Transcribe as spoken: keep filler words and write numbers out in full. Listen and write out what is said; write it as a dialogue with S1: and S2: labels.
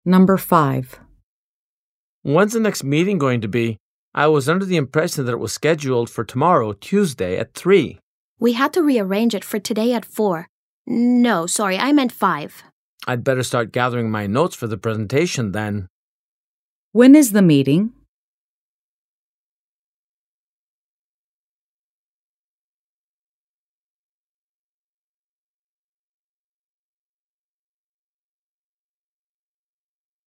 S1: Number five.
S2: When's the next meeting going to be? I was under the impression that it was scheduled for tomorrow, Tuesday, at three.
S3: We had to rearrange it for today at four. No, sorry, I meant five.
S2: I'd better start gathering my notes for the presentation then.
S1: When is the meeting?